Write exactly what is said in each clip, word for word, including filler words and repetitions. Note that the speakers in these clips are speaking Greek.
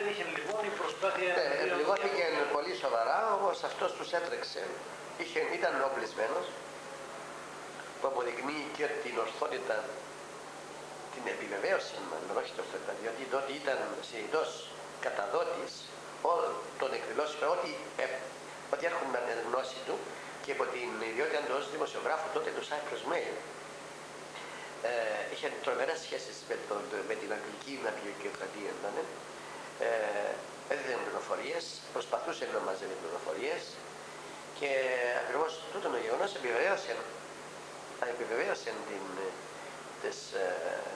είχε λοιπόν η προσπάθεια... Ναι, πληγώθηκε πολύ σοβαρά, όμως αυτός τους έτρεξε. Είχε, ήταν οπλισμένος, που αποδεικνύει και την ορθότητα, την επιβεβαίωση, μάλλον όχι την ορθότητα, διότι τότε ήταν συνειδητός καταδότης όλων των εκδηλώσεων, ό,τι, ε, ό,τι έρχονταν εν γνώση του, και από την ιδιότητα του ως δημοσιογράφου τότε του Cyprus Mail. Ε, είχε τρομερές σχέσεις με, το, με την αγγλική ναυπηγοκρατία, ε, έδινε πληροφορίες, προσπαθούσε να μαζεύει πληροφορίες, και ακριβώς τούτο το γεγονός επιβεβαίωσε, επιβεβαίωσε την, τις, ε,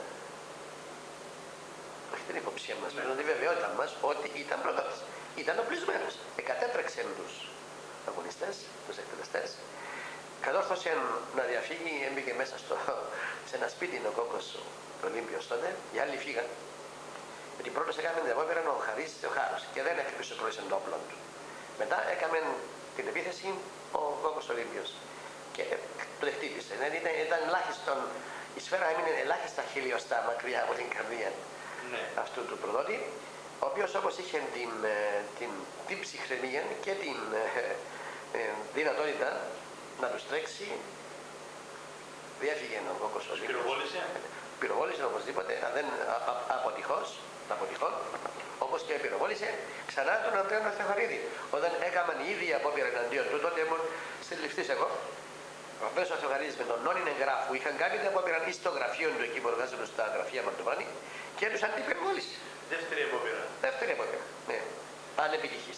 όχι την υποψία μας, αλλά την βεβαιότητα μας ότι ήταν πρώτος, ήταν οπλισμένος, εκατέτρεξε τους αγωνιστές, τους εκτελεστές, κατόρθωσε να διαφύγει, έμπηκε μέσα στο, σε ένα σπίτι ο κόκκος ο Ολύμπιος τότε, οι άλλοι φύγαν. Γιατί πρώτος έκαμε την απόπειρα ο Χαρίς ο Χάρος και δεν έκτυπησε το το όπλο του. Μετά έκαμε την επίθεση ο κόκκος Ολύμπιος και το χτύπησε. Δεν ήταν, ήταν ελάχιστον, η σφαίρα έμεινε ελάχιστα χιλιοστά μακριά από την καρδία ναι. αυτού του προδότη, ο οποίος όπως είχε την, την, την ψυχραιμία και την ε, ε, δυνατότητα να τους τρέξει, διέφυγε ο κόκκος Ολύμπιος. Πυροβόλησε. Πυροβόλησε οπωσδήποτε, δεν, α, α, αποτυχώς, αποτυχώς, όπως και πυροβόλησε ξανά τον Αντρέα Θεοχαρίδη. Όταν έκαναν οι ίδιοι απόπειρα εναντίον του, τότε ήμουν συλληφθής εγώ. Ο Αντρέας Θεοχαρίδης με τον Νόνιν εγγράφου είχαν κάνει την απόπειρα στο γραφείο του εκεί που εργάζονταν στα γραφεία Μαρτωβάνη και τους αντιπυροβόλησε. Δεύτερη απόπειρα. Δεύτερη απόπειρα, ναι. Ανεπιτυχής.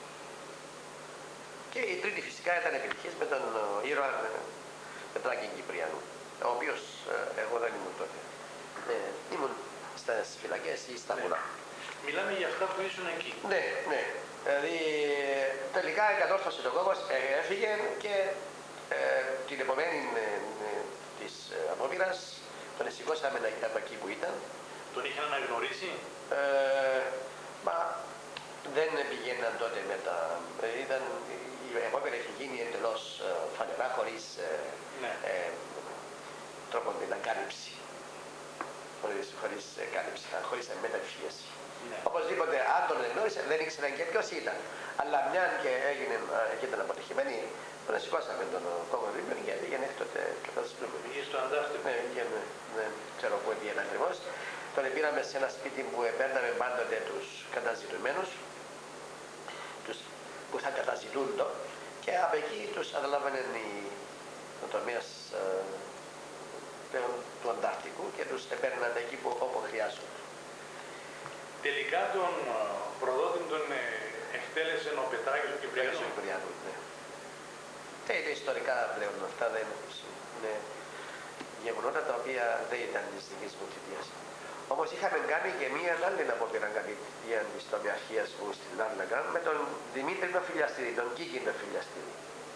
Και η τρίτη φυσικά ήταν επιτυχής με τον ήρωα Πετράκη Κυπριανού, ο οποίος ε, εγώ δεν ήμουν τότε. Ε, ήμουν στις φυλακές ή στα βουνά. Ναι. Μιλάμε για αυτά που ήσουν εκεί. Ναι, ναι. Δηλαδή τελικά κατόρθωσε το κόκκος, ε, έφυγε και ε, την επομένη ε, ε, της ε, απόπειρας τον σηκώσαμε από εκεί που ήταν. Τον είχαν αναγνωρίσει? Ε, μα δεν πηγαίναν τότε με τα... Ε, ήταν, η απόπειρα είχε γίνει εντελώς ε, φανερά, χωρίς ε, ναι. ε, τρόπο την ακάλυψη. Χωρίς, χωρίς ε, κάλυψη, χωρίς μεταμφίεση. Ναι. Οπωσδήποτε, αν τον εγνώρισε, δεν ήξεραν και ποιος ήταν. Αλλά μια και έγινε και ήταν αποτυχημένη, τον σηκώσαμε τον κόκκο Ολύμπιο και πήγαινε τότε καταστροφή. Πήγε στο Αντάρτικο. Ναι, πήγαινε, δεν ξέρω πού πήγαινε ακριβώς. Τον πήραμε σε ένα σπίτι που παίρναμε πάντοτε τους καταζητουμένους, τους που θα καταζητούν το, και από εκεί τους αναλάβανε οι νοτομίες ε, του Αντάρτικου και τους παίρναν εκεί που, όπου χρειάζονται. Τελικά τον προδότη τον εκτέλεσε ο Πετράκης του Κυπριανού. Ναι. Και είναι ιστορικά πλέον αυτά, δεν είναι γεγονότα τα οποία δεν ήταν της δικής μου θητείας. Όμως είχαμε κάνει και μία άλλη απόπειρα κατηδίαν της τομιαρχίας μου στην Λάρνακα με τον Δημήτρη τον Φιλιαστήρη, τον Κίκινο Φιλιαστήρη.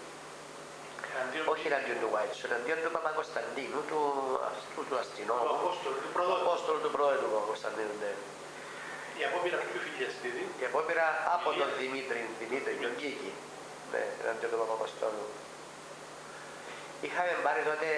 Όχι εναντίον του Βάιτσου, εναντίον του Παπακοσταντίνου, του, αυτού του αστυνόμου. Του Απόστολου, του Πρόδοτου. Απόστολου του Πρόεδρου του Παπακοσταντίνου, ναι. Η απόπειρα του Φιλιαστήρη. Η απόπειρα από τον Δημήτρη, Δημήτρη, τον Κίκη, ναι, εναντίον του Παπακοσταντίνου. Είχαμε πάρει τότε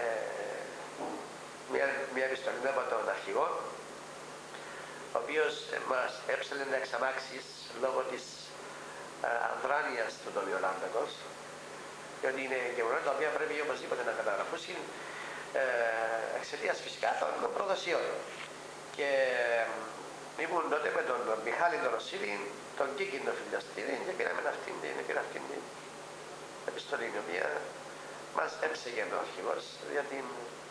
μια, μια επιστολή από τον αρχηγό, ο οποίος μας έψελε να εξαμάξεις λόγω της αδράνειας του Τολιολάντακος, διότι είναι γεγονότα τα οποία πρέπει οπωσδήποτε να καταγραφούν ε, εξαιτίας φυσικά των προδοσιών. Και ε, ήμουν τότε με τον Μιχάλη τον Ρωσίλη, τον Κίκη τον Φιλιαστήρη και πήραμε αυτήν την, πήρα αυτήν την επιστολή, η οποία μας έψεγε ο αρχηγός για την,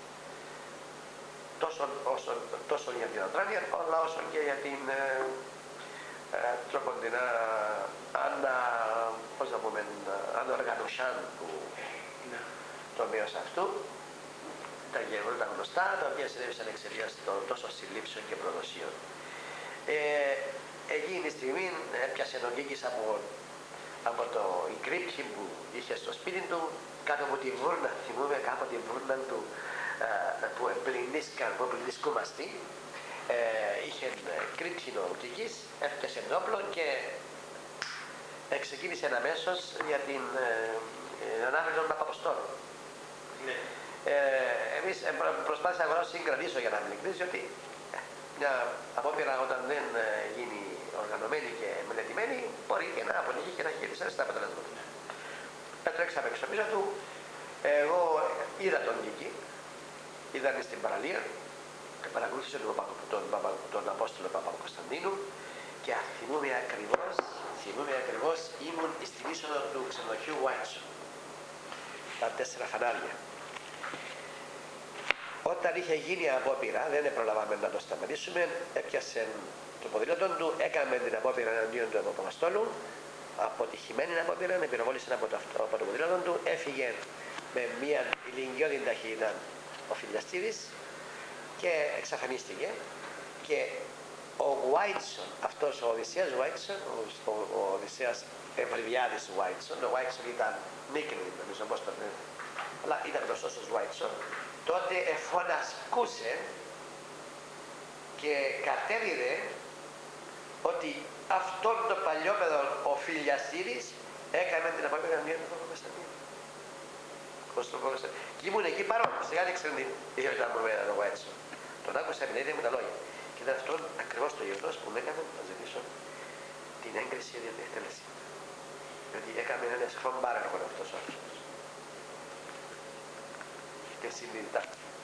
τόσο, όσο, τόσο για την αδράνεια, αλλά όσο και για την ε, ε, τροποντινά ανα, πώς να πούμε, ανοργανωσάν του ναι. τομέως αυτού, τα γεγονότα γνωστά, τα οποία συνέβησαν εξαιτίας των τόσο συλλήψεων και προδοσίων. Ε, εκείνη τη στιγμή έπιασε τον Κίκης από, από το η κρύψη που είχε στο σπίτι του, κάτω από τη βούρνα, θυμούμε κάτω από τη βούρνα του ε, που εμπληνίσκαν, που εμπληνίσκομαστεί, ε, είχε κρύψει ο Κίκης, έφτιασε το όπλο και ξεκίνησε αμέσως για την ε, ανάβρεση των Παπαποστόλων. Ναι. Ε, εμείς ε, προσπάθησα να συγκρατήσω για να μην εκδίσει ότι μια απόπειρα όταν δεν ε, γίνει ο οργανωμένη και μελετημένη, μπορεί και να αποτύχει και να έχει δυσάρεστα αποτελέσματα. Έτρεξα έξω πίσω του, εγώ είδα τον Νίκη, είδα στην παραλία και παρακολούθησε τον, τον, τον, τον Απόστολο Παπα-Κωνσταντίνου και θυμούμαι ακριβώς, θυμούμαι ακριβώς, ήμουν στην είσοδο του ξενοδοχείου Βάιτσον. Τα τέσσερα φανάρια. Όταν είχε γίνει απόπειρα, δεν προλάβαμε να το σταματήσουμε, έπιασε το ποδήλατο του, έκαμε την απόπειρα εναντίον του Αποστόλου, αποτυχημένη απόπειρα, με πυροβόλησε από το, από το ποδήλατο του, έφυγε με μια ηλικιώδη ταχύτητα ο Φιλιαστήρης και εξαφανίστηκε. Και ο Βάιτσον, αυτός ο Οδυσσέας Βάιτσον, ο, ο Οδυσσέας Ευρυβιάδης Βάιτσον, ο Βάιτσον ήταν νίκνη, νομίζω πώς το λένε, αλλά ήταν γνωστός ως Βάιτσον, τότε εφωνασκούσε και κατέδιδε ότι αυτόν τον παλιόπαιδο ο Φιλιαστήρης έκανε την απόπειρα μία του Παπα-Κωνσταντίνου. Και ήμουν εκεί παρόν, σιγά δεν ξέρω τι είχε ήταν προβέρα ο Βάιτσον. Τον άκουσα με ίδια μου τα λόγια. Και ήταν αυτό ακριβώς το γεγονός που με έκανε να ζητήσω την έγκριση για την εκτέλεση. Γιατί έκαμε ένα σφομπάρακο αυτός ο άνθρωπος. Και συνειδητά.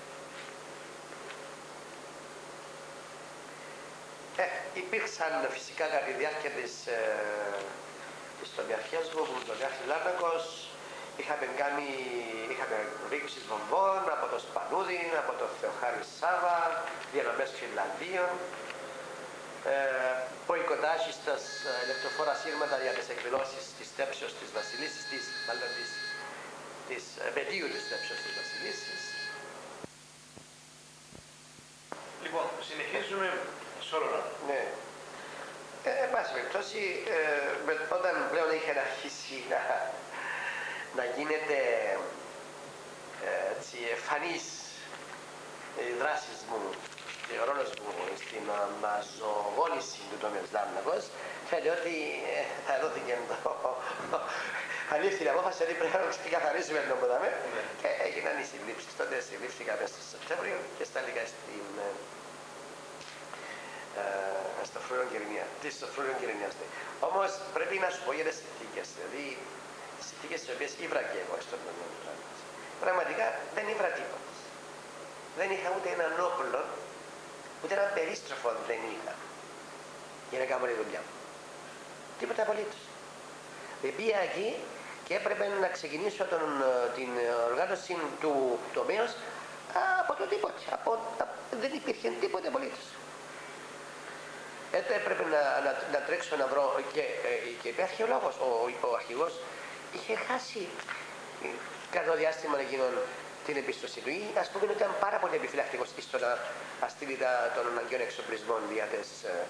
Ε, υπήρξαν φυσικά κατά τη διάρκεια της ε, ιστοριαρχίας μου, που τον Γιάννη Λάρνακος, είχαμε κάνει, είχαμε ρίξει βομβών από το Σπανούδι, από το Θεοχάρη Σάβα, διανομές φυλαδίων, ε, μποϊκοτάσεις στα ηλεκτροφόρα σύρματα για τις εκδηλώσεις της τέψεως της Βασιλίσσης, της, μάλλον της, της επαιτίου της τέψεως της Βασιλίσσης. Λοιπόν, συνεχίζουμε σε όλο. Ναι. Ε, εν πάση περιπτώσει, ε, όταν πλέον είχε αρχίσει να, να γίνεται ε, έτσι, εμφανής οι δράσεις μου και ο ρόλος μου στην αναζωογόνηση του τομέα Λάρνακος, φαίνεται ότι ε, θα δόθηκε το αλήφθη η απόφαση ότι πρέπει να ξεκαθαρίσουμε το που δάμε και έγιναν οι συλλήψεις. Τότε συλλήφθηκα μέσα στο Σεπτέμβριο και στάληκα στην ε, στο Φρούριον Κυρινία, στο Φρούριον Κυρινιαστή. Όμως πρέπει να σου πω για τις συνθήκες, δηλαδή τις συνθήκες τις οποίες ήβρα και εγώ στον τομέα. Πραγματικά δεν ήβρα τίποτα. Δεν είχα ούτε έναν όπλο, ούτε έναν περίστροφο δεν είχα για να κάνω τη δουλειά μου. Τίποτα απολύτως. Πήγα εκεί και έπρεπε να ξεκινήσω τον, την οργάνωση του τομέως από το τίποτα. Από, α, δεν υπήρχε τίποτα απολύτως. Έτσι έπρεπε να, να, να τρέξω να βρω και, και υπήρχε αρχαιολόγος, ο, ο αρχηγός είχε χάσει κατά το διάστημα εκείνον την εμπιστοσύνη του. Ή ας πούμε ήταν πάρα πολύ επιφυλακτικός στο να αστείλει των αναγκαίων εξοπλισμών για τις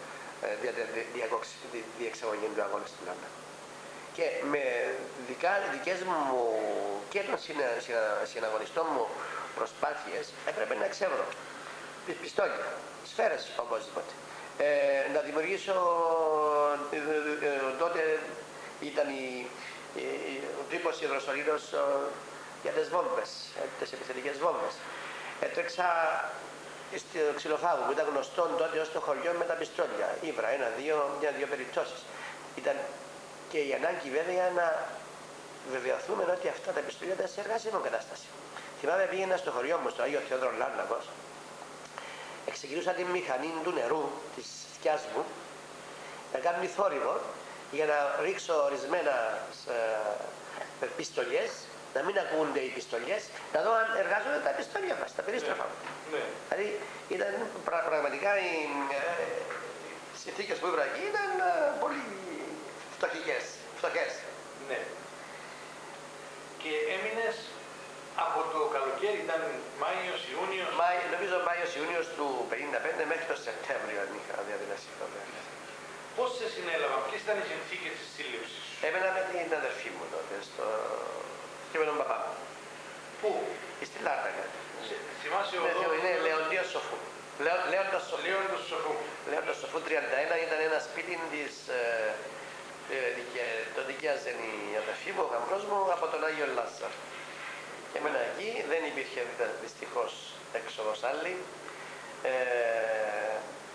διεξαγωγή του αγώνα στην Ελλάδα. Και με δικά, δικές μου και των συνα, συνα, συναγωνιστών μου προσπάθειες έπρεπε να εξεύρω πιστόλια, σφαίρες οπωσδήποτε. Ε, να δημιουργήσω, ε, ε, ε, τότε ήταν η, η, ο τύπος υδροσολίδος ε, για τις βόμβες, ε, τις επιθετικές βόμβες. Έτρεξα στο Ξυλοφάγο που ήταν γνωστό τότε ως το χωριό με τα πιστόλια. Ήβρα ένα-δύο, μια-δύο περιπτώσεις. Ήταν και η ανάγκη βέβαια να βεβαιωθούμε ότι αυτά τα πιστόλια ήταν σε εργάσιμο κατάσταση. Θυμάμαι πήγαινα στο χωριό μου, στο Άγιο Θεόδωρο Λάρνακος, εξεκινούσα τη μηχανή του νερού της θειάς μου να κάνει θόρυβο για να ρίξω ορισμένα ε, πιστολιές, να μην ακούνται οι πιστολιές, να δω αν εργάζονται τα πιστόλια μας, τα περίστροφα μου. Ναι. Δηλαδή ήταν πρα, πραγματικά οι ε, συνθήκες που ήμουν εκεί ήταν ε, πολύ φτωχικές, φτωχές. Ναι. Και έμεινες από το καλοκαίρι, ήταν Μάιος, Ιούνιος. Μάη, νομίζω Μάιος, Ιούνιος του πενήντα πέντε μέχρι το Σεπτέμβριο αν είχα διαδηλώσει τότε. Πώς σε συνέλαβαν, ποιες ήταν οι συνθήκες της σύλληψης? Έμενα με την αδερφή μου τότε, στο... και με τον παπά μου. Πού? Στη Λάρνακα. Θυμάσαι ο ναι, δόκος... Είναι Λεοντίας Σοφού. Λεο, Λέοντας Σοφού. Λέοντας Σοφού. Λέοντας Σοφού τριάντα ένα ήταν ένα σπίτι της... Ε, ε, το δικαίαζε η αδερφή μου, ο γαμπρός μου, από τον Άγιο Λάζαρ. Και έμενα εκεί, δεν υπήρχε δυστυχώς έξοδος άλλη. Ε,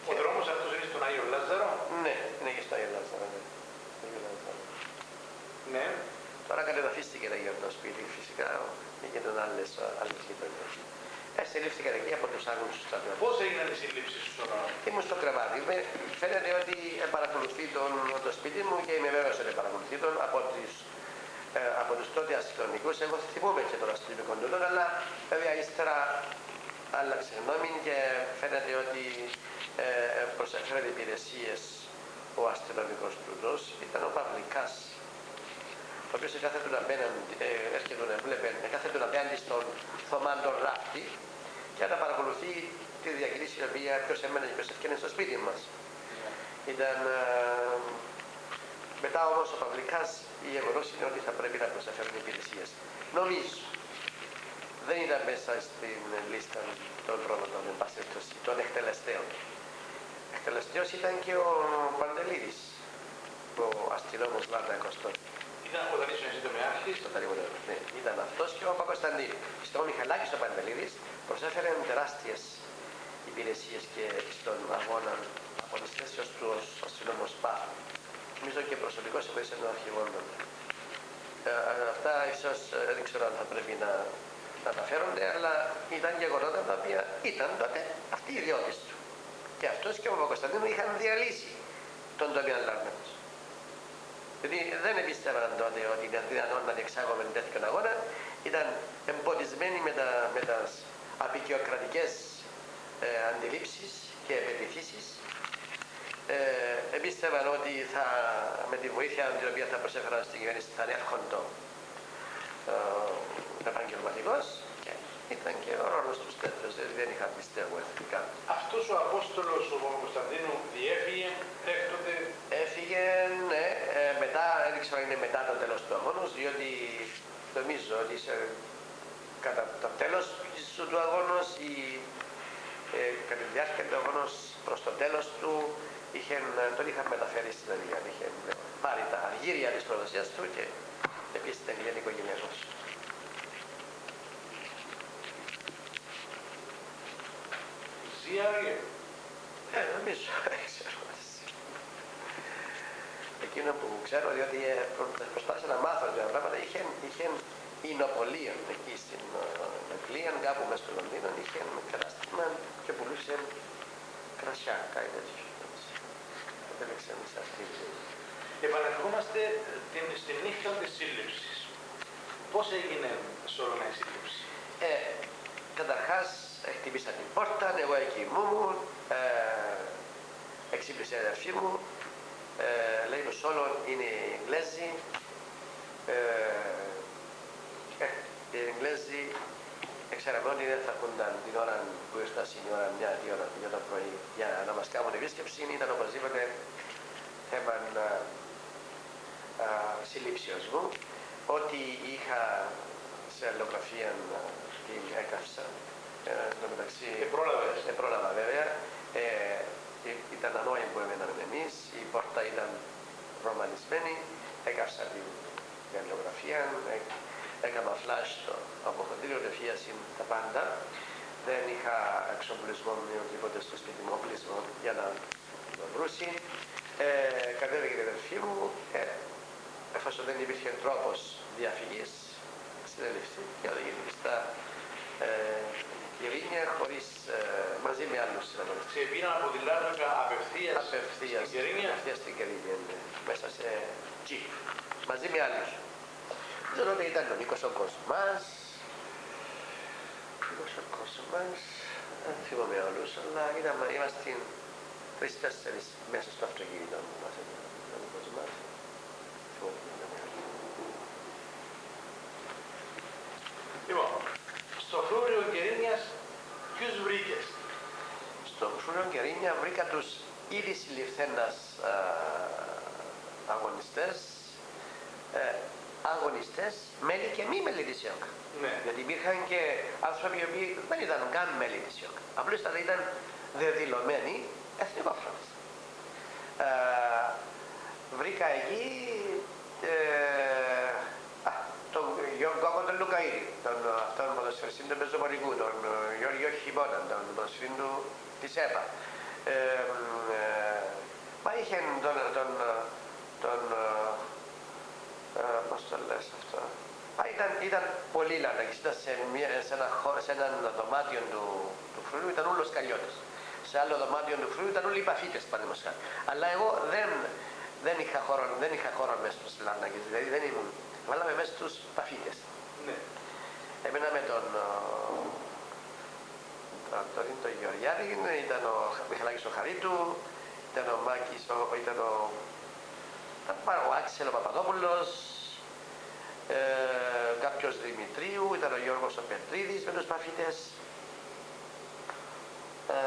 Ο δρόμος αυτός είναι στον Άγιο Λάζαρο. Ναι, είναι και στο Άγιο Λάζαρο. Ναι. Άγιο Λάζαρο. Ναι. Τώρα κατεδαφίστηκε το γερνό σπίτι, φυσικά, έγιναν άλλες, άλλες γειτονιές. Ε, συλλήφθηκαν εκεί από τους Άγγλους του στρατιώτες. Πώς έγιναν οι συλλήψεις σου τώρα? Ήμουν στο κρεβάτι. Με, φαίνεται ότι παρακολουθεί τον, το σπίτι μου και είμαι βέβαιος ότι παρακολουθεί τον από, τις, ε, από τους τότε αστυνομικούς. Εγώ θυμούμαι και τον αστυνομικό του, αλλά βέβαια ύστερα άλλαξε γνώμη και φαίνεται ότι ε, προσέφερε υπηρεσίες ο αστυνομικός τούτος. Ήταν ο Παυλικάς, ο οποίος κάθεται απέναντι, ε, έρχεται να βλέπει, κάθεται απέναντι στον Θωμά τον Ράφτη και να παρακολουθεί τη διακρίση η οποία ποιος έμενε και ποιος έφτιανε στο σπίτι μας. Ήταν, ε, μετά όμως ο Παυλικάς η γεγονός είναι ότι θα πρέπει να προσέφερουν υπηρεσίες. Νομίζω δεν ήταν μέσα στην λίστα των πρόδοτων, των εκτελεστέων. Εκτελεστέος ήταν και ο Παντελίδης, ο αστυνόμος Λάρτα Κωστό. Ήταν όταν ήσουν εσύ το Μεάρχης. Στο Ταλαιπωρείο, ναι. Ήταν αυτός και ο Παπακοσταντίνου. Στο Μιχαλάκης ο Παντελίδης προσέφεραν τεράστιες υπηρεσίες και στον αγώνα από τις θέσεις του ως αστυνόμος Πάθου. Νομίζω και προσωπικός βοήθησε των αρχηγών. Ε, αυτά ίσως δεν ξέρω αν θα πρέπει να, να αναφέρονται, αλλά ήταν γεγονότα τα οποία ήταν τότε αυτοί οι ιδιώτες του. Και αυτός και ο Παπακοσταντίνου είχαν διαλύσει τον τομέα Λάρνακος. Γιατί δεν εμπίστευαν τότε ότι ήταν δυνατόν να διεξάγουμε τέτοιον αγώνα, ήταν εμποδισμένοι με, τα, με τις απεικιοκρατικές ε, αντιλήψεις και πεποιθήσεις. Ε, εμπίστευαν ότι θα, με τη βοήθεια την οποία θα προσέφεραν στην κυβέρνηση θα εύχοντο ε, επαγγελματικός και ήταν και ο ρόλος τους τέτοιος, δεν είχαν πιστεύω εθνικά. Αυτός ο Απόστολος ο Κωνσταντίνου διέφυγε έκτοτε. Έφυγε, ναι, ε, μετά, δεν ξέρω αν είναι μετά το τέλος του αγώνος, διότι νομίζω ότι σε, κατά το τέλος του αγώνος ή ε, κατά τη διάρκεια του αγώνος προς το τέλος του είχε, τον είχαν μεταφέρει στην Αγία, είχε πάρει τα αργύρια της προδοσίας του και επίσης ήταν οικογενειακός. Ζει άραγε. Ε, νομίζω, δεν ξέρω. Εκείνο που ξέρω, διότι ε, προσπάθησα να μάθω δύο πράγματα, είχε, είχε εινοπολίων εκεί στην Αγγλία, κάπου μέσα στο Λονδίνο, είχε κατάστημα και πουλούσε κρασιά, κάτι τέτοιο. Επέλεξε εμείς αυτή. Επανερχόμαστε την, στην νύχτα της σύλληψης. Πώς έγινε σε όλο η σύλληψη? Ε, καταρχάς, χτυπήσα την πόρτα, εγώ εκεί ήμουν, ε, εξύπνησε η αδερφή μου, ε, λέει το Σόλον είναι Εγγλέζοι, ε, ε, οι Εγγλέζοι ξέραμε ότι δεν θα έρχονταν την ώρα που ήρθαν η ώρα μια ή ώρα, μια το πρωί για να μας κάνουν επίσκεψη, ήταν οπωσδήποτε θέμα συλλήψεως μου. Ό,τι είχα σε αλληλογραφία την έκαυσα. Ε, εν τω μεταξύ, ε, πρόλαβα βέβαια. Ε, ήταν ανόη που έμεναμε εμείς, η πόρτα ήταν ρωμανισμένη, έκαυσα την, την αλληλογραφία, ε, έκανα φλάσ στο αποχοντήριο, τεφίαση τα πάντα. Δεν είχα εξοπλισμό με οτιδήποτε στο σπίτι μου, οπλισμό για να το βρούσει. Ε, κατέβηκε την αδερφή μου, ε, εφόσον δεν υπήρχε τρόπος διαφυγής, συνελήφθη και οδηγήθηκε στα ε, Ειρήνια χωρίς, ε, μαζί με άλλους συναδέλφους. Ξεπήραν από τη Λάρνακα απευθείας, απευθείας στην Κερίνια. Απευθείας στην Κερίνια, ναι. Μέσα σε τζιπ, μαζί με άλλους. Ξέρω ότι ήταν ο Νίκος ο Κοσμάς, ο Νίκος ο Κοσμάς, δεν θυμάμαι όλους, αλλά είδαμε, είμαστε τρεις-τέσσερις μέσα στο αυτοκίνητο μου μας, ο Νίκος μας. Λοιπόν, στο Φρούριο Κερίνιας ποιους βρήκες? Στο Φρούριο Κερίνια βρήκα τους ήδη συλληφθένας αγωνιστές, ε, αγωνιστές, μέλη και μη μέλη της ΙΟΚ. Ναι. Γιατί υπήρχαν και άνθρωποι οι οποίοι δεν ήταν καν μέλη της ΙΟΚ. Απλώς ήταν δεδηλωμένοι εθνικόφρονες. Ε, βρήκα εκεί ε, α, τον Γιώργο τον Λουκαΐρη, τον, τον ποδοσφαιριστή του Πεζοπορικού, τον Γιώργο Χιμώνα, τον ποδοσφαιριστή της ΕΠΑ. Ε, ε, μα είχε τον, τον, τον ε, πώς το λες αυτό. Μα ήταν, ήταν πολύ λανάκης, ήταν σε, μια, σε, ένα, σε έναν δωμάτιο του, του φρουρίου, ήταν όλος καλλιώτες. Σε άλλο δωμάτιο του φρουρίου ήταν όλοι οι παφίτες, παραδείγματος χάρη. Αλλά εγώ δεν, δεν είχα χώρο, δεν είχα χώρο μέσα στους λανάκες, δηλαδή δεν ήμουν. Βάλαμε μέσα στους παφίτες. Ναι. Έμενα με τον Αντώνη τον Γεωργιάδη, ήταν ο Μιχαλάκης ο Χαρίτου, ήταν ο Μάκης, ο, ήταν ο, ο Άξελ ο Παπαδόπουλος, ε, κάποιος Δημητρίου, ήταν ο Γιώργος ο Πετρίδης με τους παφίτες. Ε,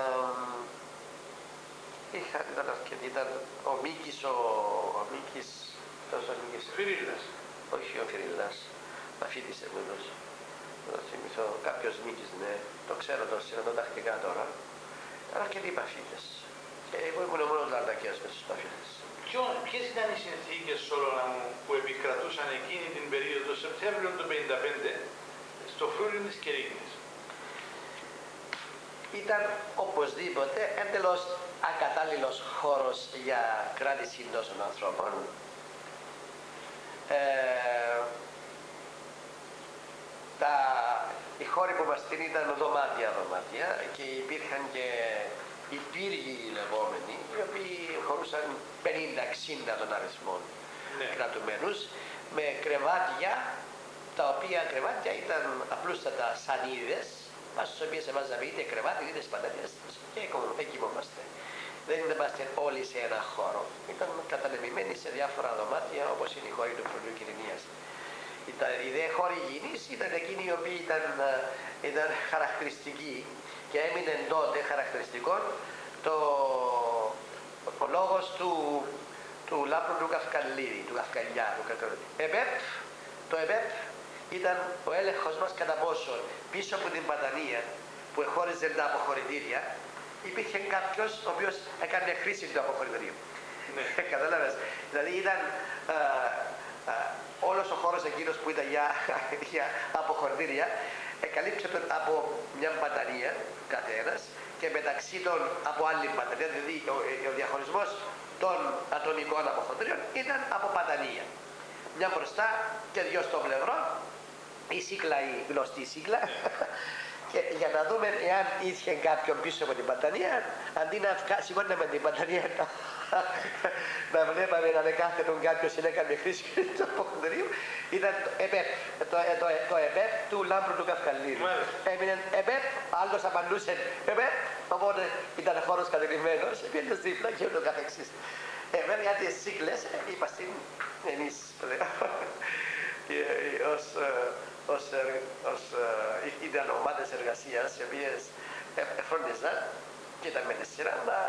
είχα, ήταν αρκετοί, ήταν ο Μίκης, ο, ο Μίκης, ο Μίκης, Φυρίλας. όχι ο Φυρίλας, παφίτης εμείς. Να θυμηθώ, κάποιος Μίκης, ναι, το ξέρω το συναντακτικά τώρα. Ήταν αρκετοί παφίτες. Και εγώ ήμουν ο μόνος λαρνακιάς με τους παφίτες. Ποιες ήταν οι συνθήκες, Σόλωνα μου, που επικρατούσαν εκείνη την περίοδο, το Σεπτέμβριο του χίλια εννιακόσια πενήντα πέντε, στο φρούριο της Κερίνης? Ήταν οπωσδήποτε εντελώς ακατάλληλος χώρος για κράτηση τόσων ανθρώπων. Ε, τα, οι χώροι που μας την ήταν δωμάτια δωμάτια και υπήρχαν και οι πύργοι λεγόμενοι, οι οποίοι χωρούσαν πενήντα εξήντα των αριθμών ναι. κρατουμένους, με κρεβάτια, τα οποία κρεβάτια ήταν απλούστατα σανίδες, πάνω στις οποίες έβαζαμε είτε κρεβάτι είτε σπαντανίες και εκοιμόμαστε. Δεν είμαστε όλοι σε ένα χώρο, ήταν κατανεμημένοι σε διάφορα δωμάτια όπως είναι οι χώροι του φρουρίου Κυρηνίας. Οι δε χώροι υγιεινής ήταν εκείνοι οι οποίοι ήταν, ήταν χαρακτηριστικοί και έμεινε τότε χαρακτηριστικό το, ο λόγος του, του λάπρου του Καυκαλίδη, του Καυκαλιά, του ΕΠΕΠ. Το ΕΠΕΠ ήταν ο έλεγχος μας κατά πόσο πίσω από την πατανία που εχώριζε τα αποχωρητήρια υπήρχε κάποιος ο οποίος έκανε χρήση του αποχωρητηρίου. Ναι. Κατάλαβες. Δηλαδή ήταν α, α, όλος ο χώρος εκείνος που ήταν για, για αποχωρητήρια εκαλύψεται από μια μπαταρία κάθε ένας και μεταξύ των από άλλη μπαταρία, δηλαδή ο, ο διαχωρισμός των ατομικών αποχωρητήριων ήταν από μπαταρία. Μια μπροστά και δυο στο πλευρό, η σύκλα, η γνωστή σύκλα. Και για να δούμε εάν είχε κάποιον πίσω από την μπαταρία, αντί να σηκώναμε την μπαταρία να βλέπαμε να κάθετον κάποιος ή να έκανε χρήση του αποχωρητηρίου, ήταν το ΕΠΕΠ, το, το, το ΕΠΕΠ του Λάμπρου του Καυκαλίδη. Έμεινε ΕΠΕΠ, άλλος απαντούσε ΕΠΕΠ, οπότε ήταν χώρος κατελημμένος, πήγαινε δίπλα και ούτω καθεξής. Ε, βέβαια τις σύγκλες είμαστε εμείς ως, ως, ως ήταν ομάδες εργασίας οι οποίες φρόντιζαν και ήταν με τη σειρά να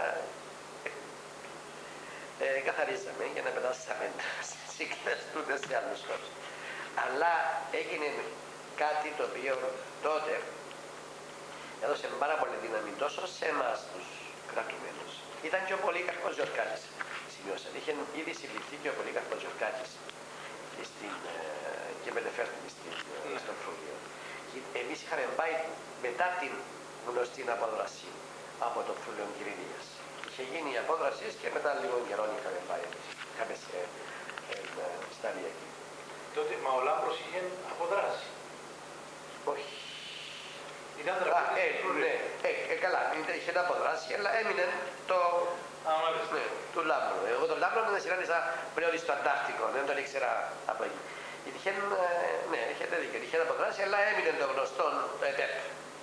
ε, καθαρίζαμε για να πετάσαμε στις σύγκλες τούτες σε άλλους χώρους. Αλλά έγινε κάτι το οποίο τότε έδωσε πάρα πολύ δύναμη τόσο σε εμάς τους κρατουμένους. Ήταν και ο Πολύκαρπος Γιορκάτης, σημειώσαν. Είχε ήδη συλληφθεί και ο Πολύκαρπος Γιορκάτης στην, ε, και μετεφέρθηκε mm. στο φρούριο. Εμείς είχαμε πάει μετά την γνωστή απόδραση από το φρούριο Κυρηνίας. Είχε γίνει η απόδραση και μετά λίγο καιρό είχαμε πάει εμείς. Είχαμε σε ε, ε, στάδια εκεί. Τότε, μα ο Λάμπρος είχε αποδράσει. Όχι. Ήταν Α, ε, ναι, ε, ε, καλά, είχε αποδράσει, αλλά έμεινε το, Α, ναι, του Λάμπρου. Εγώ τον Λάμπρο δεν συνάντησα πριν στο Αντάρτικο, δεν τον ήξερα από εκεί. Είχε, ναι, έχετε δίκιο, είχε αποδράσει, αλλά έμεινε το γνωστό ΕΤΕΠ.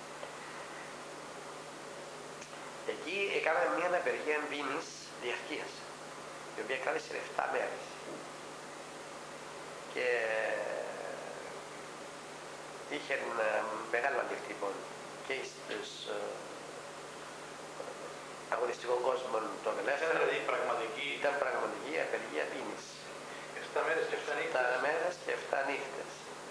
Εκεί έκαναμε μια απεργία πίνης διαρκείας, η οποία κράτησε επτά μέρες. Και είχε μεγάλο αντικτύπο και στους αγωνιστικών κόσμων των ελεύθερων. Δηλαδή πραγματική... Ήταν πραγματική απεργία πίνης. επτά μέρες και επτά νύχτες. επτά μέρες και επτά νύχτες.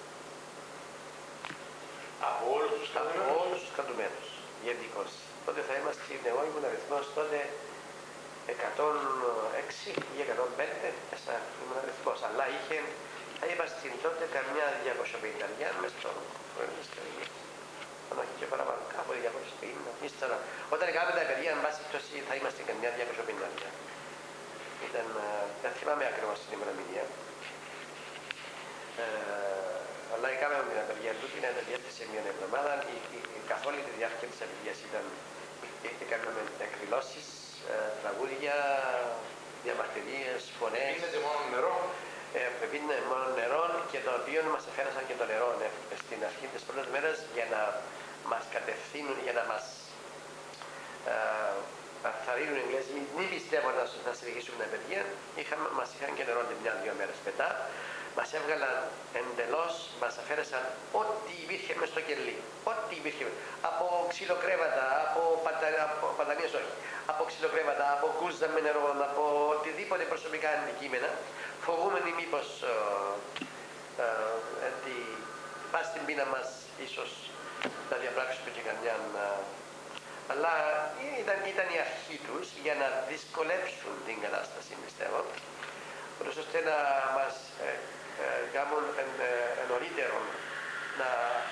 Από όλους τους κρατουμένους. Από όλους τους κρατουμένους. Γενικώς. Τότε θα είμαστε, εγώ ήμουν αριθμός τότε εκατόν έξι ή εκατόν πέντε, μέσα ήμουν αριθμός. Αλλά είχε, θα είμαστε τότε καμιά διακόσια πενήντα μες στο χρόνο της τελεγής. Αν όχι και παραπάνω, κάπου διακόσια πενήντα. είναι. Ύστερα, όταν κάναμε τα παιδιά, εν πάση πτώση, θα είμαστε καμιά διακόσια πενήντα. Ήταν, δεν θυμάμαι ακριβώς την ημερομηνία. Ε, αλλά έκαναμε την απεργία του, την διέθεση μια εβδομάδα. Η, η, η, καθ' όλη τη διάρκεια της απεργίας ήταν, έκαναμε εκδηλώσεις, ε, τραγούδια, διαμαρτυρίες, φωνές. Πίνετε μόνο νερό. Ε, πίνετε μόνο νερό και το οποίο μας εφέρασαν και το νερό ναι, στην αρχή της πρώτης μέρας για να μας κατευθύνουν, για να μας αθαρρύνουν οι Εγγλέζοι, μην πιστεύω να θα συνεχίσουμε την απεργία, μας είχαν και νερό την μια-δύο μέρες μετά. Μας έβγαλαν εντελώς, μας αφαίρεσαν ό,τι υπήρχε μες στο κελί. Ό,τι υπήρχε. Από ξυλοκρέβατα, από, πατα, από πατανίες όχι. Από ξυλοκρέβατα, από κούζα με νερό, από οτιδήποτε προσωπικά αντικείμενα. Φοβούμενοι μήπως ότι πας στην πείνα μας ίσως να διαπράξουμε και καμιά. Αλλά ήταν, ήταν η αρχή τους για να δυσκολέψουν την κατάσταση, πιστεύω. Ούτως ώστε να μας ε, ε, κάνουν εν, ε, νωρίτερο να,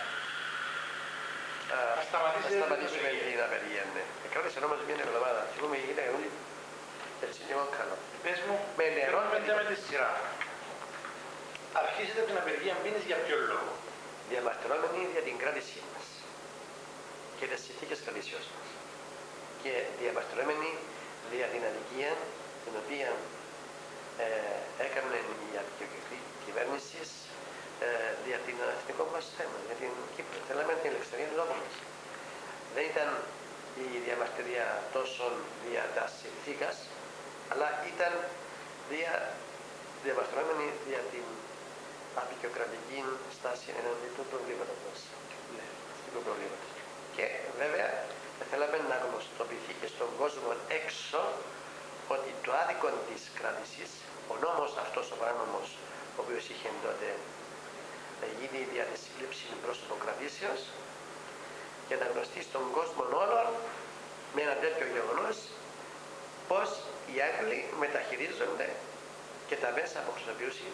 ε, να σταματήσουμε την απεργία. Ναι. Κράτησε όμως μια εβδομάδα. Θυμούμε η γυναίκα όλοι έτσι λίγο καλό. Πες μου, με νερό με τη σειρά. Αρχίσετε την απεργία μήνες για ποιο λόγο? Διαμαρτυρόμενοι για την κράτησή μας και τις συνθήκες κρατήσεως μας. Και διαμαρτυρόμενοι για την αδικία την οποία ε, έκανε η αρχαιοκρατική κυβέρνηση ε, για την εθνικό μας θέμα, για την Κύπρο. Θέλαμε την ελευθερία του τόπου μας. Δεν ήταν η διαμαρτυρία τόσο δια τα συνθήκας, αλλά ήταν δια, διαμαρτυρόμενη για την απεικιοκρατική στάση εναντί του προβλήματος μας. Ναι, του προβλήματος. Και βέβαια θέλαμε να γνωστοποιηθεί και στον κόσμο έξω ότι το άδικο της κράτησης, ο νόμος αυτός ο παράνομος, ο οποίος είχε τότε γίνει δια τη σύλληψη πρόσωπο κρατήσεως, και να γνωστεί στον κόσμο όλο με ένα τέτοιο γεγονός πως οι Άγγλοι μεταχειρίζονται και τα μέσα από χρησιμοποιούσαν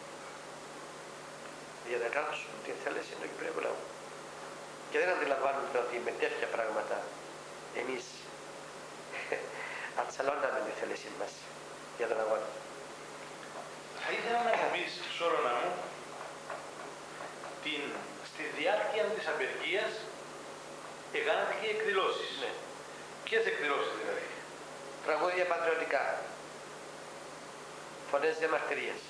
για να κάψουν την θέληση του Κυπριακού λαού. Και δεν αντιλαμβάνονται ότι με τέτοια πράγματα εμείς ατσαλώναμε τη θέλησή μας για τον αγώνα. Θα ήθελα να μου πεις, Σόρονα μου, την, στη διάρκεια της απεργίας έκανατε και εκδηλώσεις. Ναι. Ποιες εκδηλώσεις δηλαδή? Τραγούδια πατριωτικά, φωνές διαμαρτυρίες.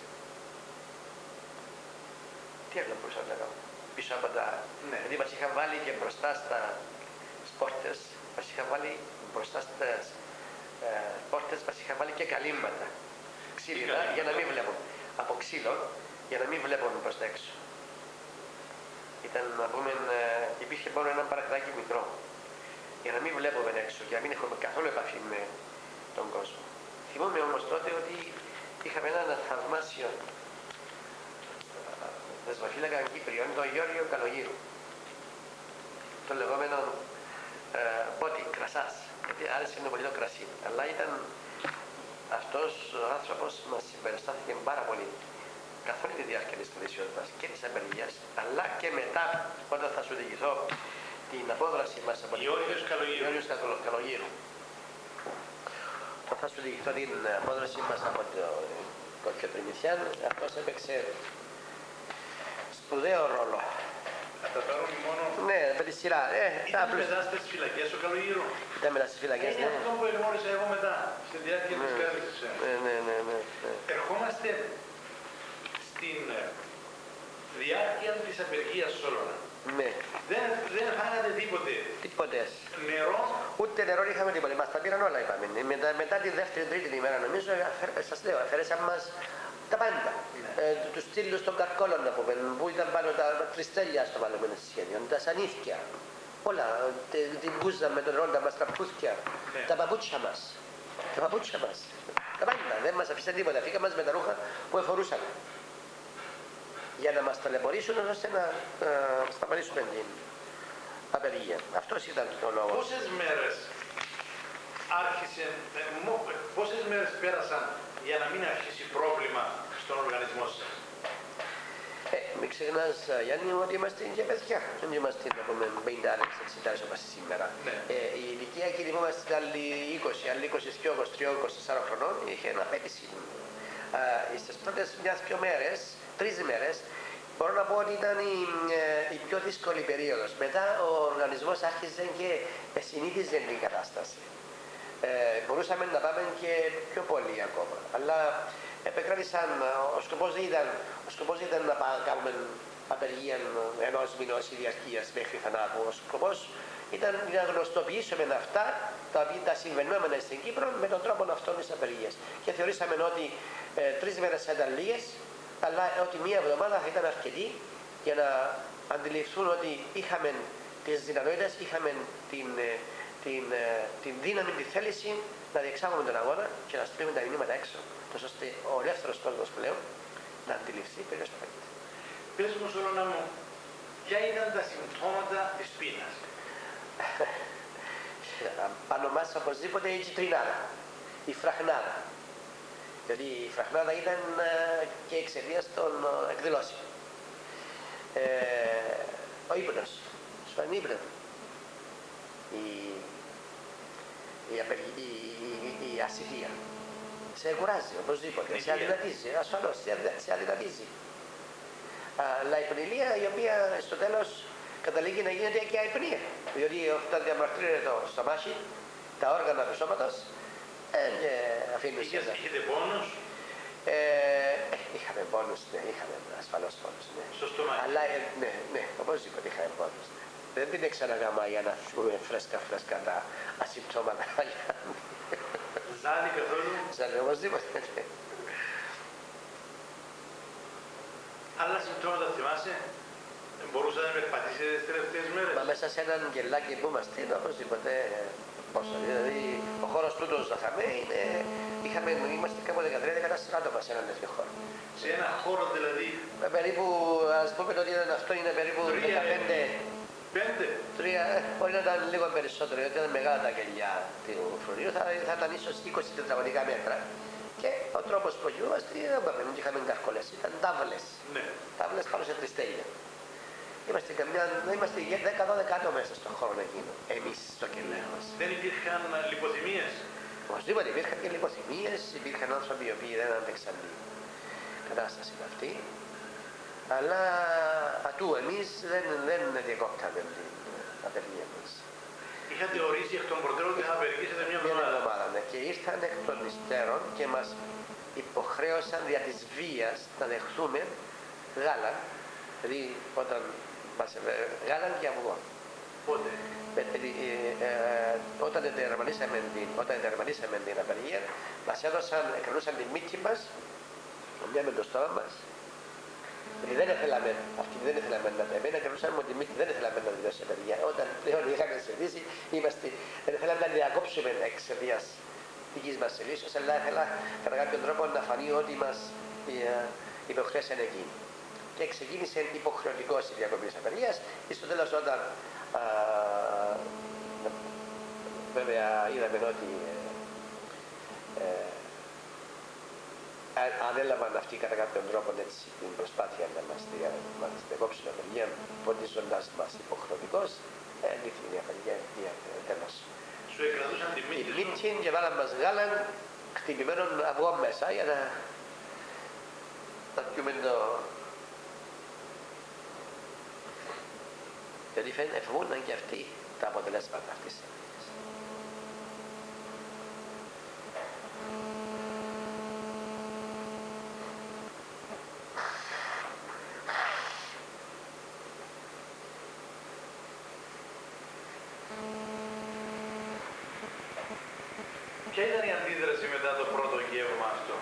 Τι άλλο μπορούσα να κάνω πίσω από τα... Ναι. Δηλαδή μας είχαν βάλει και μπροστά στα πόρτες, μας είχαν βάλει μπροστά στις ε, πόρτες, μας είχαν βάλει και καλύμπατα. Ξύλινα, για να μην βλέπουν. Από ξύλο, για να μην βλέπουν προς τα έξω. Ήταν, να πούμε, ε, υπήρχε μόνο ένα παραθυράκι μικρό. Για να μην βλέπουμε έξω, για να μην έχουμε καθόλου επαφή με τον κόσμο. Θυμούμαι όμως τότε ότι είχαμε έναν θαυμάσιο δεσμοφύλακα Κύπριον, τον Γιώργο Καλογύρου. Το λεγόμενο ε, πότι, κρασάς, γιατί άρεσε πολύ το κρασί. Αλλά ήταν αυτός ο άνθρωπος μας συμπεριστάθηκε πάρα πολύ καθ' όλη τη διάρκεια της κρατήσεως μας και της απεργίας, αλλά και μετά όταν θα σου διηγηθώ την απόδραση μας από την Γιώργος Καλογύρου. Γιώργος Καλογύρου. Όταν θα σου διηγηθώ την απόδραση μας από το Κόκκιο Πριμηθιάν, αυτός έπαιξε σπουδαίο ρόλο. Καταφέρουν μόνο... Ναι, με τη σειρά. Ε, ήταν μετά στις φυλακές ο Καλογύρου. Ήταν μετά στις φυλακές, Είναι ναι. αυτό που εγνώρισα εγώ μετά, στη διάρκεια ναι. της κράτησης. Ναι, ναι, ναι, ναι, ναι. Ερχόμαστε στην διάρκεια της απεργίας Σόρονα. Ναι. Δεν, δεν φάγατε τίποτε. Τίποτε. Νερό. Ούτε νερό είχαμε τίποτε. Μας τα πήραν όλα, είπαμε. Μετά, μετά τη δεύτερη, τρίτη ημέρα, νομίζω, σας λέω, αφαίρεσαν μας τα πάντα. Ναι. Ε, τους στήλους των καρκόλων, να πούμε, που ήταν πάνω τα κρυστέλια στο βάλουμε σχέδιο, τα σανίθια. Όλα, την μπούζα με τον νερό, τα μας τραπούθια, Ναι. τα παπούτσια μας. Τα παπούτσια μας. Τα πάντα. Δεν μας αφήσαν τίποτα. Φύγαμε με τα ρούχα που εφορούσαμε. Για να μας ταλαιπωρήσουν ώστε να ε, σταματήσουμε την απεργία. Αυτός ήταν ο λόγος. Πόσες μέρες άρχισε, ε, μο, πόσες μέρες πέρασαν για να μην αρχίσει πρόβλημα στον οργανισμό σας? Ε, Μην ξεχνάς, Γιάννη, ότι είμαστε και παιδιά. Δεν είμαστε να πούμε πενήντα εξήντα όπως σήμερα. Ναι. Ε, η ηλικία εκείνη που είμαστε άλλοι είκοσι, άλλοι είκοσι δύο, είκοσι τρία, είκοσι τέσσερα χρονών είχε ένα απέτηση. Στις πρώτες μιας-δυο μέρες, τρεις μέρες, μπορώ να πω ότι ήταν η, η πιο δύσκολη περίοδος. Μετά ο οργανισμός άρχισε και συνήθιζε την κατάσταση. Ε, μπορούσαμε να πάμε και πιο πολύ ακόμα. Αλλά επεκράτησαν, ο σκοπός ήταν, ο σκοπός ήταν να κάνουμε απεργία ενός μηνός ή διαρκείας μέχρι θανάτου. Ο σκοπός ήταν να γνωστοποιήσουμε αυτά τα οποία τα συμβαινόμενα στην Κύπρο με τον τρόπο αυτών της απεργίας. Και θεωρήσαμε ότι ε, τρεις μέρες ήταν λίγες, αλλά ότι μία εβδομάδα θα ήταν αρκετή για να αντιληφθούν ότι είχαμε τις δυνατότητες, είχαμε την, την, την δύναμη, τη θέληση να διεξάγουμε τον αγώνα και να στείλουμε τα μηνύματα έξω, τόσο ώστε ο ελεύθερος κόσμος πλέον να αντιληφθεί περί όσο πρόκειται. Πες μου, Σολώνα μου, ποια ήταν τα συμπτώματα της πείνας? Πάνω μας οπωσδήποτε η τσιτρινάδα, η φραχνάδα. Γιατί η φραχνάδα ήταν και εξαιτίας των εκδηλώσεων. Ε, ο ύπνος, σου ανύπνο. Η, η, η, η, η ασυθία. Σε κουράζει οπωσδήποτε, σε αδυνατίζει, ασφαλώς, σε, σε αδυνατίζει. Αλλά η πνηλία η οποία στο τέλος καταλήγει να γίνεται και αϊπνία. Διότι όταν διαμαρτύρεται το στομάχι, τα όργανα του σώματος, δεν αφήνουν σε αυτά. Είχετε πόνους? Ε, είχαμε πόνους, ναι, είχαμε ασφαλώς πόνους, ναι. Στο στομάχι? Αλλά, ε, ναι, ναι, οπωσδήποτε είχαμε πόνους. Ναι. Δεν την ξαναγάμα για να φύγουμε φρέσκα-φρέσκα τα ασυμπτώματα. Ζάλη καθόλου? Ζάλη, οπωσδήποτε, ναι. Άλλα συμπτώματα θυμάσαι? Μπορούσατε να περπατήσετε τις τελευταίες μέρες? Μα μέσα σε έναν γελάκι που είμαστε, οπωσδήποτε. Πόσο, δηλαδή, ο χώρος τούτος να είχαμε, είναι, είχαμε, είμαστε κάπου δεκατρία δεκατέσσερα άτομα σε έναν τέτοιο χώρο. Σε ένα χώρο δηλαδή? Με περίπου, ας πούμε ότι είναι, αυτό είναι περίπου δεκαπέντε. Πέντε? Τρία, μπορεί να ήταν λίγο περισσότερο, γιατί ήταν μεγάλα τα κελιά του φρουρίου, θα, θα ήταν ίσως είκοσι τετραγωνικά μέτρα. Και ο τρόπος που γιούμαστε, δεν πάμε, δεν είχαμε καρκολές, ήταν τάβλες. Ναι. Τάβλες πάνω σε τριστέλια. Είμαστε καμιά, είμαστε δέκα δώδεκα άτομα μέσα στον χώρο εκείνο, εμείς στο κελέο μας. Δεν υπήρχαν λιποθυμίες? Οπωσδήποτε υπήρχαν και λιποθυμίες, υπήρχαν άνθρωποι οι οποίοι δεν άντεξαν την κατάσταση αυτή. Αλλά ατού εμείς δεν, δεν διακόπταμε την απεργία μας. Είχατε ορίσει εκ των προτέρων ότι θα απεργήσετε μια Μια εβδομάδα? εβδομάδα, ναι. Και ήρθαν εκ των υστέρων και μας υποχρέωσαν δια της βίας να δεχθούμε γάλα. Δηλαδή όταν μας γάλα και αυγό. Πότε? Ε, ε, ε, όταν ετερματίσαμε την, όταν ετερματίσαμε την απεργία, μας έδωσαν, εκρανούσαν τη μύτη μας, μια με το στόμα μας. Γιατί δεν ήθελαμε, αυτή δεν ήθελαμε να τα εμένα, κρανούσαμε ότι μύτη δεν ήθελαμε να δηλώσει απεργία. Όταν πλέον είχαμε συνηθίσει, είμαστε, δεν ήθελαμε να διακόψουμε εξαιτίας δικής μας λύσεως, αλλά ήθελα κατά κάποιον τρόπο να φανεί ότι μας υποχρέωσαν εκείνη. Και ξεκίνησε υποχρεωτικός η διακοπή της απεργίας και στο τέλος όταν α, βέβαια είδαμε ότι ε, ε, ανέλαβαν αυτοί κατά κάποιον τρόπο έτσι την προσπάθεια να μας, δια, μας διακόψουν την απεργία, ποντίζοντας μας υποχρεωτικός, λήφθη η απεργία τέλος. Σου εκρατούσαν τη μύτη σου? Τη μύτη και βάλαν μας γάλαν χτυπημένων αυγών μέσα για να, να πιούμε το... Γιατί εφοβούνταν και αυτοί τα αποτελέσματα αυτής της απεργίας. Ποια ήταν η αντίδραση μετά το πρώτο γεύμα αυτό?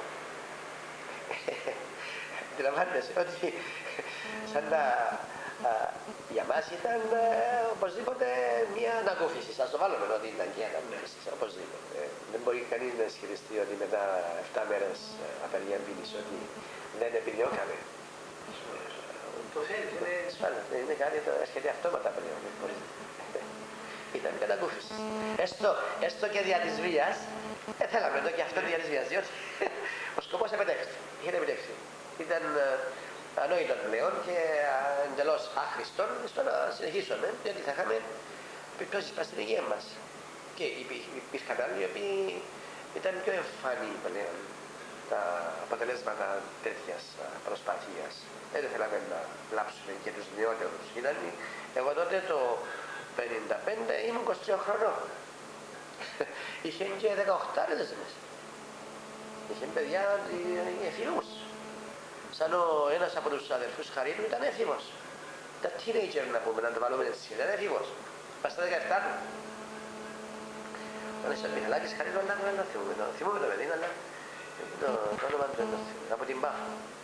Αντιλαμβάνεσαι ότι σαν να, α, για μας ήταν α, οπωσδήποτε μια ανακούφιση. Ας το βάλουμε ότι ήταν και ανακούφιση, οπωσδήποτε. Ε, δεν μπορεί κανείς να ισχυριστεί ότι μετά εφτά μέρες απεργία πίνης ότι δεν επιδιώκαμε. Το θέλεις, είναι σφάλμα, είναι κάτι το έρχεται αυτόματα πλέον. Ήταν μια ανακούφιση. Έστω, έστω και δια της βίας, ε, θέλαμε το και αυτό δια της βίας, διότι ο σκοπός επετέχθη, είχε επιτευχθεί. Ήταν ανόητο πλέον και εντελώς άχρηστον στο να συνεχίσουμε, διότι θα είχαμε επιπτώσεις στην υγεία μας. Και υπήρχαν άλλοι οι οποίοι ήταν πιο εμφανή πλέον τα αποτελέσματα τέτοιας προσπάθειας. Δεν θέλαμε να λάψουμε και τους νεότερους. Ήταν, εγώ τότε το πενήντα πέντε ήμουν είκοσι τρία χρονών. Είχε και δεκαοκτάριδες μέσα. Είχε παιδιά εφηβούς. Σαν ο ένας από τους αδερφούς Χαρίτου ήταν έφηβος. Τα teenager να πούμε, να το βάλουμε έτσι, ήταν έφηβος. Πας στα δεκαεπτά του. Όταν είσαι Μιχαλάκης Χαρίτου, αλλά δεν θυμούμε, θυμούμε το παιδί, αλλά το, το όνομα του δεν το θυμούμε, από την Πάφο.